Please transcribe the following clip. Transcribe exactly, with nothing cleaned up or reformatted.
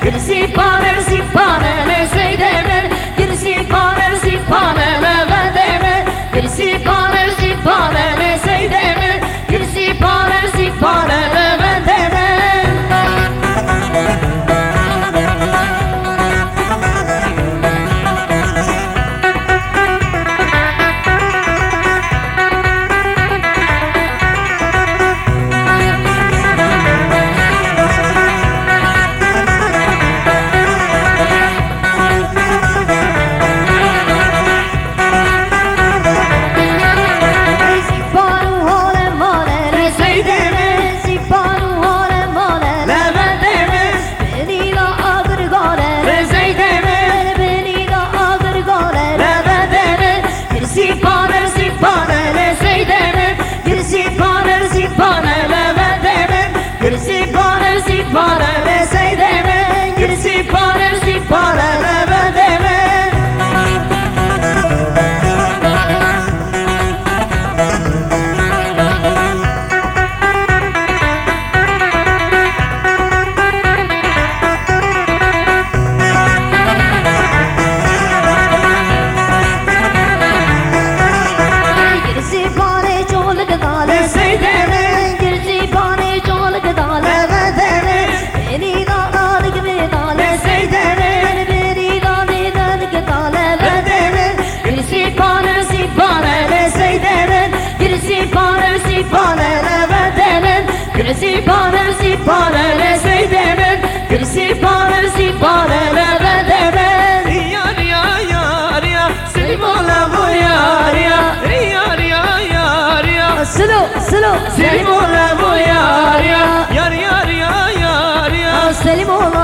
Girsi paner si paner me seydeme Girsi paner si paner me vedeme Girsi paner si paner me seydeme Girsi paner si paner me vedeme Girsi paner si paner me seydeme Girsi paner si paner me vedeme Yar ya yar ya Selim ola bu yar ya Yar ya yar ya Slow slow Selim ola bu yar ya Yar yar ya yar ya Selim ola